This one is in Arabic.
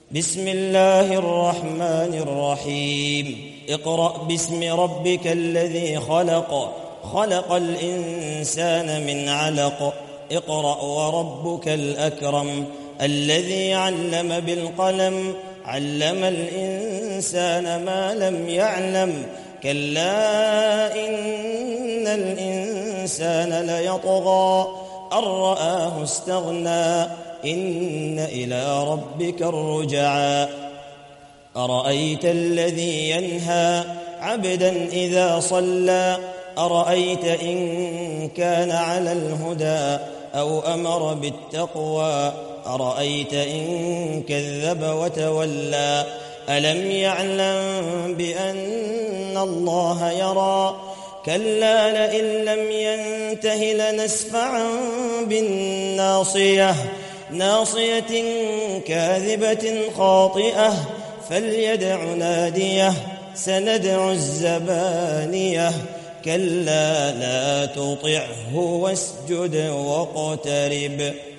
بسم الله الرحمن الرحيم اقرأ باسم ربك الذي خلق خلق الإنسان من علق اقرأ وربك الأكرم الذي علم بالقلم علم الإنسان ما لم يعلم كلا إن الإنسان ليطغى أن رآه استغنى إن إلى ربك الرجعى أرأيت الذي ينهى عبدا إذا صلى أرأيت إن كان على الهدى أو أمر بالتقوى أرأيت إن كذب وتولى ألم يعلم بأن الله يرى كلا لئن لم ينته لنسفعا بالناصية ناصية كاذبة خاطئة فليدع ناديه سندع الزبانية كلا لا تطعه واسجد واقترب